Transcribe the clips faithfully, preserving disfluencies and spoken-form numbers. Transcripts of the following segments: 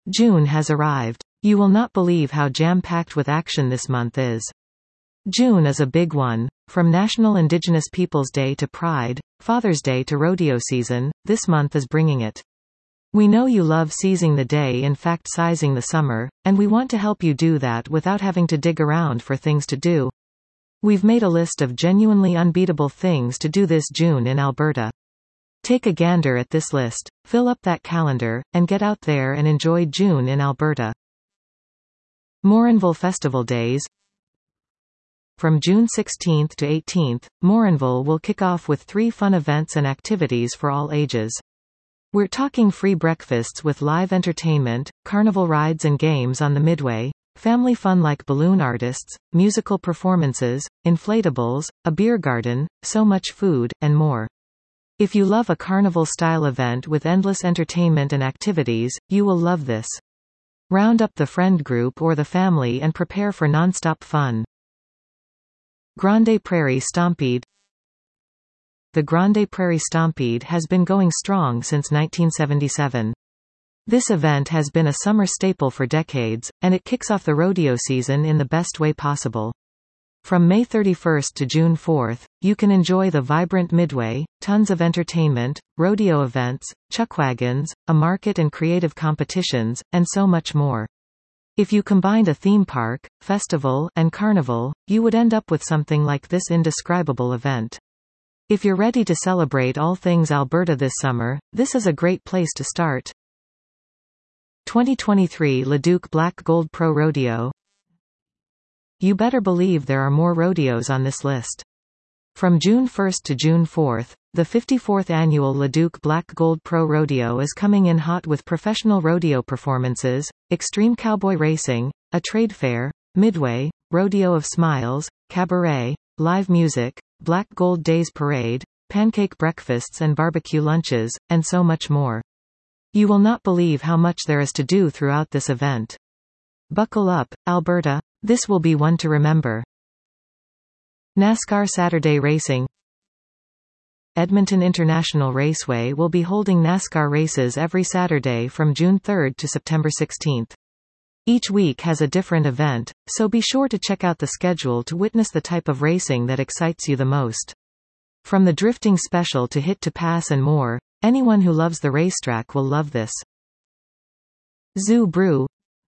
June has arrived. You will not believe how jam-packed with action this month is. June is a big one. From National Indigenous Peoples Day to Pride, Father's Day to rodeo season, this month is bringing it. We know you love seizing the day, in fact sizing the summer, and we want to help you do that without having to dig around for things to do. We've made a list of genuinely unbeatable things to do this June in Alberta. Take a gander at this list, fill up that calendar, and get out there and enjoy June in Alberta. Morinville Festival Days. From June sixteenth to eighteenth, Morinville will kick off with three fun events and activities for all ages. We're talking free breakfasts with live entertainment, carnival rides and games on the Midway, family fun like balloon artists, musical performances, inflatables, a beer garden, so much food, and more. If you love a carnival-style event with endless entertainment and activities, you will love this. Round up the friend group or the family and prepare for non-stop fun. Grande Prairie Stampede. The Grande Prairie Stampede has been going strong since nineteen seventy-seven. This event has been a summer staple for decades, and it kicks off the rodeo season in the best way possible. From May thirty-first to June fourth, you can enjoy the vibrant Midway, tons of entertainment, rodeo events, chuckwagons, a market and creative competitions, and so much more. If you combined a theme park, festival, and carnival, you would end up with something like this indescribable event. If you're ready to celebrate all things Alberta this summer, this is a great place to start. twenty twenty-three Leduc Black Gold Pro Rodeo. You better believe there are more rodeos on this list. From June first to June fourth, the fifty-fourth annual Leduc Black Gold Pro Rodeo is coming in hot with professional rodeo performances, extreme cowboy racing, a trade fair, Midway, Rodeo of Smiles, cabaret, live music, Black Gold Days parade, pancake breakfasts and barbecue lunches, and so much more. You will not believe how much there is to do throughout this event. Buckle up, Alberta. This will be one to remember. NASCAR Saturday Racing. Edmonton International Raceway will be holding NASCAR races every Saturday from June third to September sixteenth. Each week has a different event, so be sure to check out the schedule to witness the type of racing that excites you the most. From the drifting special to hit to pass and more, anyone who loves the racetrack will love this. Zoo Brew.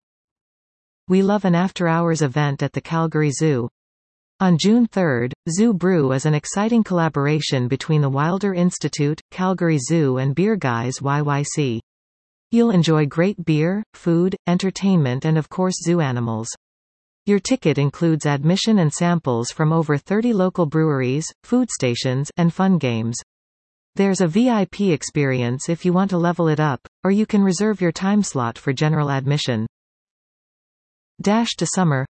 We love an after-hours event at the Calgary Zoo. On June third, Zoo Brew is an exciting collaboration between the Wilder Institute, Calgary Zoo and Beer Guys Y Y C. You'll enjoy great beer, food, entertainment and of course zoo animals. Your ticket includes admission and samples from over thirty local breweries, food stations, and fun games. There's a V I P experience if you want to level it up, or you can reserve your time slot for general admission. Dash to Summer.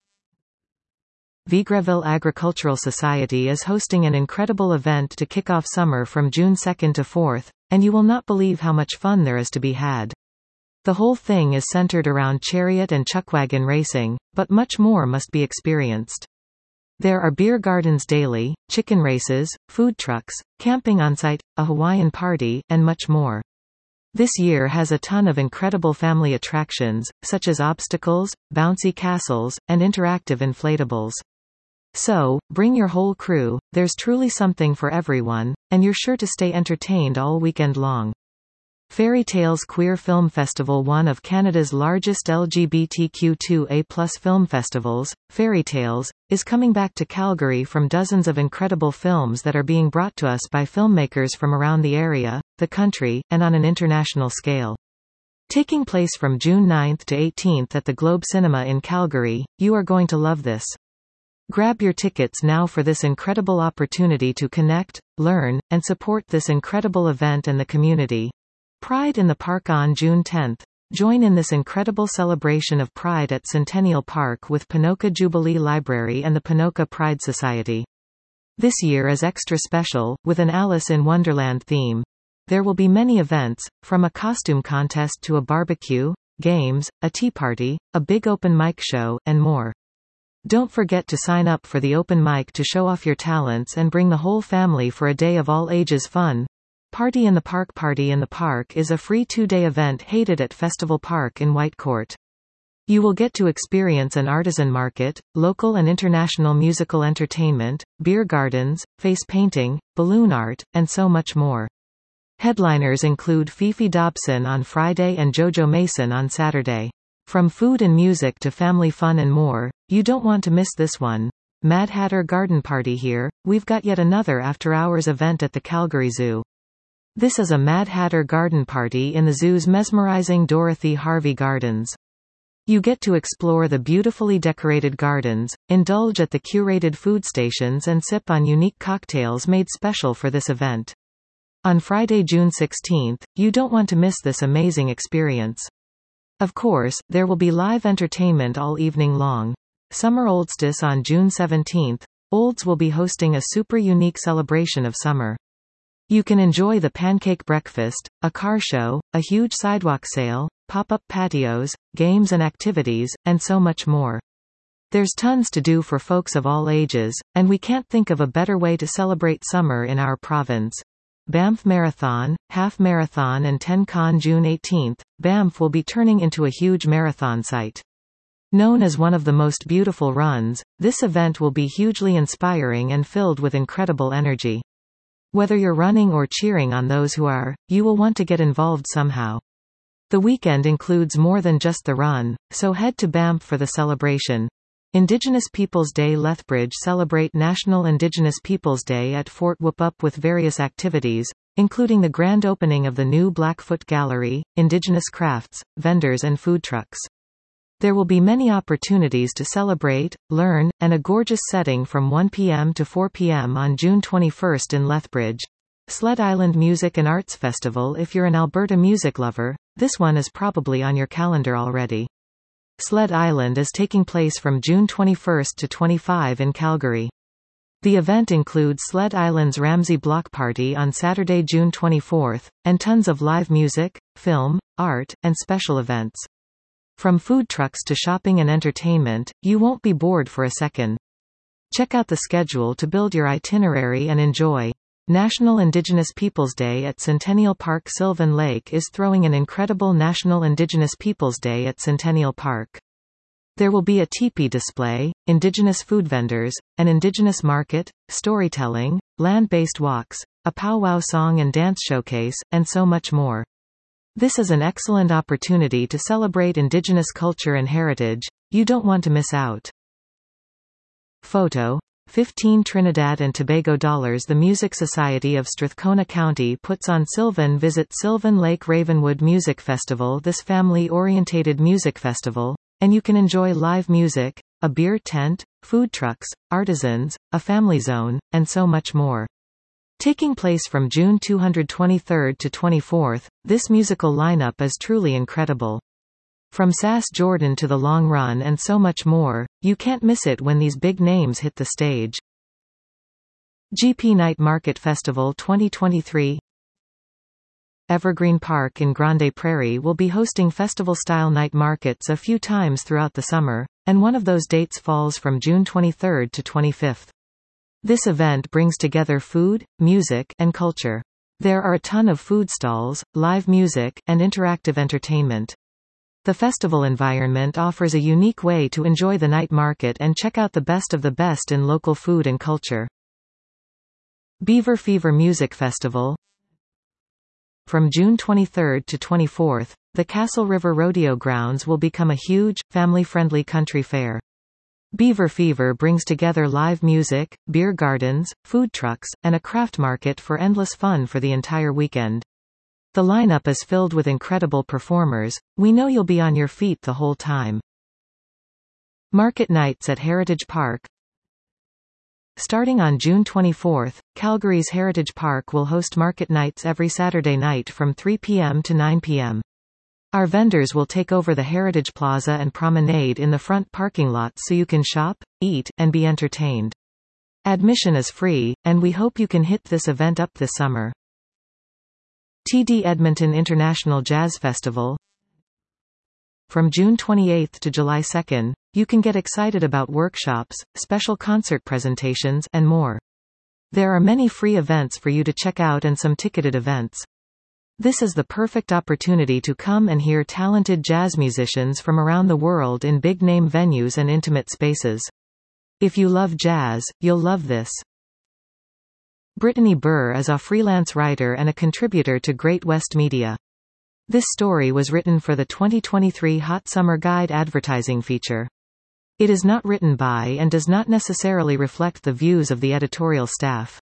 Vegreville Agricultural Society is hosting an incredible event to kick off summer from June second to fourth, and you will not believe how much fun there is to be had. The whole thing is centered around chariot and chuckwagon racing, but much more must be experienced. There are beer gardens daily, chicken races, food trucks, camping on site, a Hawaiian party, and much more. This year has a ton of incredible family attractions, such as obstacles, bouncy castles, and interactive inflatables. So, bring your whole crew, there's truly something for everyone, and you're sure to stay entertained all weekend long. Fairy Tales Queer Film Festival, one of Canada's largest L G B T Q two A plus film festivals, Fairy Tales, is coming back to Calgary from dozens of incredible films that are being brought to us by filmmakers from around the area, the country, and on an international scale. Taking place from June ninth to eighteenth at the Globe Cinema in Calgary, you are going to love this. Grab your tickets now for this incredible opportunity to connect, learn, and support this incredible event and the community. Pride in the Park on June tenth. Join in this incredible celebration of Pride at Centennial Park with Ponoka Jubilee Library and the Ponoka Pride Society. This year is extra special, with an Alice in Wonderland theme. There will be many events, from a costume contest to a barbecue, games, a tea party, a big open mic show, and more. Don't forget to sign up for the open mic to show off your talents and bring the whole family for a day of all ages fun. Party in the Park. Party in the Park is a free two-day event hosted at Festival Park in Whitecourt. You will get to experience an artisan market, local and international musical entertainment, beer gardens, face painting, balloon art, and so much more. Headliners include Fifi Dobson on Friday and Jojo Mason on Saturday. From food and music to family fun and more, you don't want to miss this one. Mad Hatter Garden Party. Here, we've got yet another after-hours event at the Calgary Zoo. This is a Mad Hatter Garden Party in the zoo's mesmerizing Dorothy Harvey Gardens. You get to explore the beautifully decorated gardens, indulge at the curated food stations and sip on unique cocktails made special for this event. On Friday, June sixteenth, you don't want to miss this amazing experience. Of course, there will be live entertainment all evening long. Summer Oldstice on June seventeenth, Olds will be hosting a super unique celebration of summer. You can enjoy the pancake breakfast, a car show, a huge sidewalk sale, pop-up patios, games and activities, and so much more. There's tons to do for folks of all ages, and we can't think of a better way to celebrate summer in our province. Banff Marathon, Half Marathon and ten Con. June eighteenth, Banff will be turning into a huge marathon site. Known as one of the most beautiful runs, this event will be hugely inspiring and filled with incredible energy. Whether you're running or cheering on those who are, you will want to get involved somehow. The weekend includes more than just the run, so head to Banff for the celebration. Indigenous Peoples Day. Lethbridge celebrate National Indigenous Peoples Day at Fort Whoop with various activities, including the grand opening of the new Blackfoot Gallery, Indigenous crafts, vendors and food trucks. There will be many opportunities to celebrate, learn, and a gorgeous setting from one p m to four p m on June twenty-first in Lethbridge. Sled Island Music and Arts Festival. If you're an Alberta music lover, this one is probably on your calendar already. Sled Island is taking place from June twenty-first to twenty-fifth in Calgary. The event includes Sled Island's Ramsay Block Party on Saturday, June twenty-fourth, and tons of live music, film, art, and special events. From food trucks to shopping and entertainment, you won't be bored for a second. Check out the schedule to build your itinerary and enjoy. National Indigenous Peoples Day at Centennial Park. Sylvan Lake is throwing an incredible National Indigenous Peoples Day at Centennial Park. There will be a teepee display, Indigenous food vendors, an Indigenous market, storytelling, land-based walks, a powwow song and dance showcase, and so much more. This is an excellent opportunity to celebrate Indigenous culture and heritage. You don't want to miss out. Photo. fifteen Trinidad and Tobago dollars. The Music Society of Strathcona County puts on Sylvan Visit Sylvan Lake Ravenwood Music Festival. This family-orientated music festival, and you can enjoy live music, a beer tent, food trucks, artisans, a family zone, and so much more. Taking place from June twenty-third to twenty-fourth, this musical lineup is truly incredible. From Sass Jordan to The Long Run and so much more, you can't miss it when these big names hit the stage. G P Night Market Festival twenty twenty-three. Evergreen Park in Grande Prairie will be hosting festival-style night markets a few times throughout the summer, and one of those dates falls from June twenty-third to twenty-fifth. This event brings together food, music, and culture. There are a ton of food stalls, live music, and interactive entertainment. The festival environment offers a unique way to enjoy the night market and check out the best of the best in local food and culture. Beaver Fever Music Festival. From June twenty-third to twenty-fourth, the Castle River Rodeo Grounds will become a huge, family-friendly country fair. Beaver Fever brings together live music, beer gardens, food trucks, and a craft market for endless fun for the entire weekend. The lineup is filled with incredible performers. We know you'll be on your feet the whole time. Market Nights at Heritage Park. Starting on June twenty-fourth, Calgary's Heritage Park will host market nights every Saturday night from three p m to nine p m Our vendors will take over the Heritage Plaza and promenade in the front parking lot so you can shop, eat, and be entertained. Admission is free, and we hope you can hit this event up this summer. T D Edmonton International Jazz Festival. From June twenty-eighth to July second, you can get excited about workshops, special concert presentations, and more. There are many free events for you to check out and some ticketed events. This is the perfect opportunity to come and hear talented jazz musicians from around the world in big-name venues and intimate spaces. If you love jazz, you'll love this. Brittany Burr is a freelance writer and a contributor to Great West Media. This story was written for the twenty twenty-three Hot Summer Guide advertising feature. It is not written by and does not necessarily reflect the views of the editorial staff.